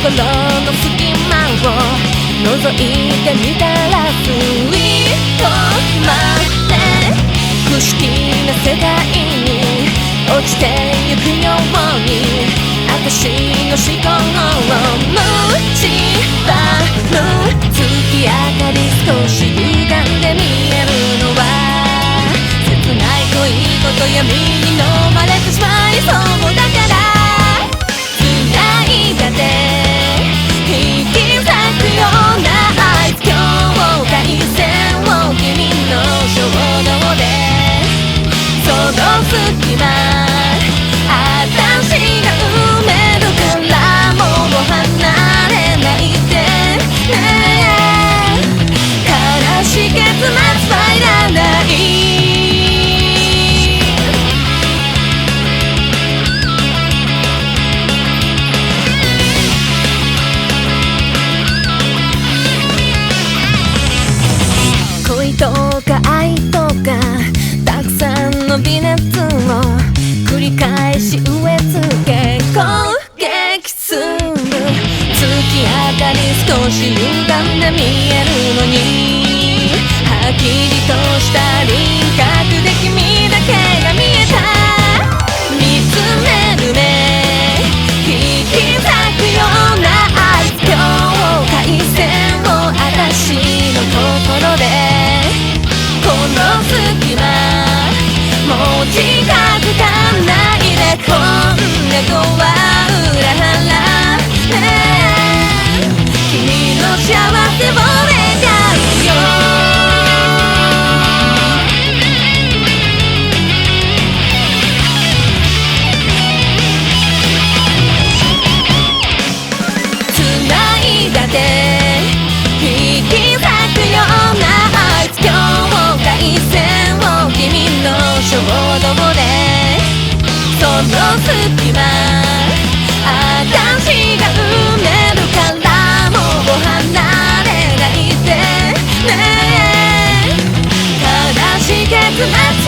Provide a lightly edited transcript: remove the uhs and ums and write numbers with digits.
心の隙間を覗いてみたら吸い込まれ不思議な世界に落ちてゆくように私の思考を蝕る月明かり少し歪んで見えるのは切ない恋こと闇に飲まれてしまいそうだから繋いだ手引き裂くような愛境界線を君の衝動でその隙間私が埋めるからもう離れないでね悲しい結末はいらない恋とか愛とかたくさんの微熱を繰り返し植え付け攻撃する月明かり少し歪んで見えるのにはっきりとした輪郭で君だけが見えた見つめる目引き裂くような愛境界線を私の心でこの隙間もう近づかないでこんな子は裏腹ね君の幸せを願うよ繋いだ手引き裂くような愛境界線を君の衝動でその隙間私が埋めるからもう離れないでね悲しい結末